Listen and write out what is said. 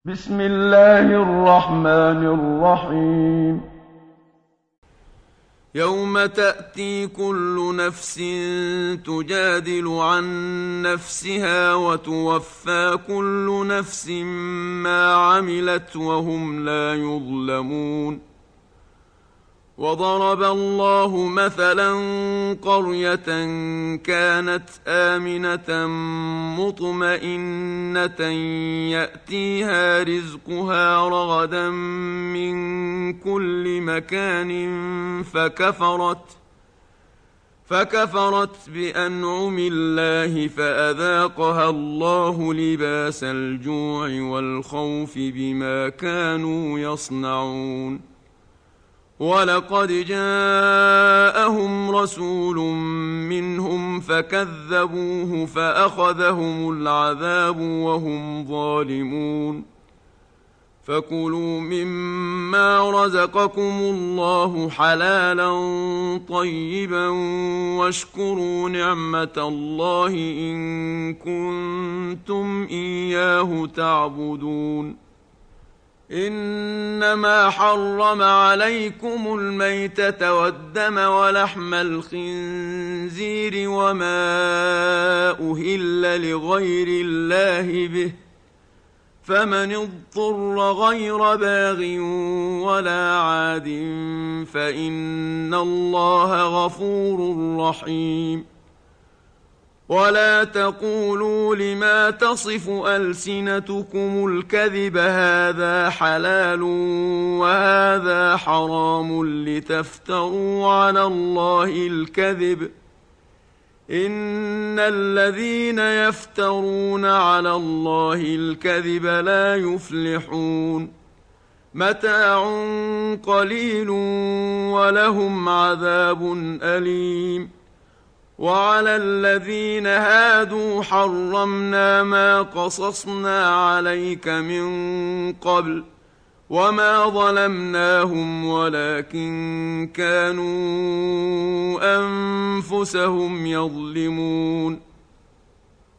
بسم الله الرحمن الرحيم. يوم تأتي كل نفس تجادل عن نفسها وتوفى كل نفس ما عملت وهم لا يظلمون. وضرب الله مثلا قرية كانت آمنة مطمئنة يأتيها رزقها رغدا من كل مكان فكفرت بأنعم الله فأذاقها الله لباس الجوع والخوف بما كانوا يصنعون. ولقد جاءهم رسول منهم فكذبوه فأخذهم العذاب وهم ظالمون. فكلوا مما رزقكم الله حلالا طيبا واشكروا نعمة الله إن كنتم إياه تعبدون. إنما حرم عليكم الميتة والدم ولحم الخنزير وما أهل لغير الله به، فمن اضطر غير باغ ولا عاد فإن الله غفور رحيم. ولا تقولوا لما تصف ألسنتكم الكذب هذا حلال وهذا حرام لتفتروا على الله الكذب، إن الذين يفترون على الله الكذب لا يفلحون. متاع قليل ولهم عذاب أليم. وعلى الذين هادوا حرمنا ما قصصنا عليك من قبل وما ظلمناهم ولكن كانوا أنفسهم يظلمون.